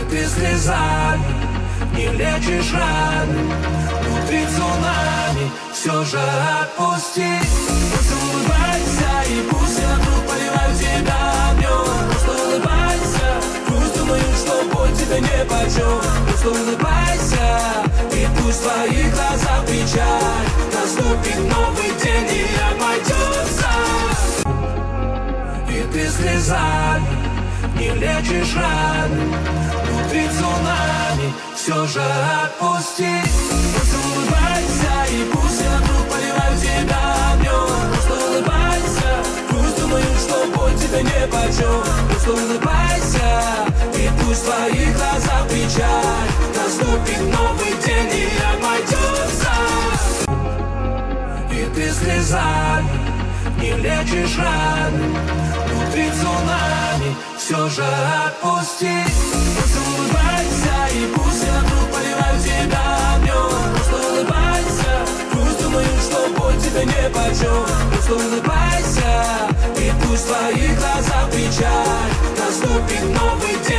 ты слезами не лечишь раны. Внутри цунами все же отпусти. Просто улыбайся, и пусть все вокруг поливают тебя огнем. Просто улыбайся, пусть думают, что боль тебе нипочем. Просто улыбайся, и пусть в твоих глазах печаль. Наступит новый день и обойдется. И ты слезами не лечишь раны. Внутри цунами все же отпусти. Просто улыбайся, и пусть все вокруг поливают тебя огнем. Просто улыбайся, пусть думают, что боль тебе нипочем. Просто улыбайся, и пусть в твоих глазах печаль. Наступит новый день и обойдется. И ты слезами не лечишь раны. Внутри цунами все же отпусти. Просто улыбайся, и пусть все вокруг поливают тебя огнем. Просто улыбайся, пусть думают, что боль тебе нипочем. Просто улыбайся, и пусть в твоих глазах печаль. Наступит новый день.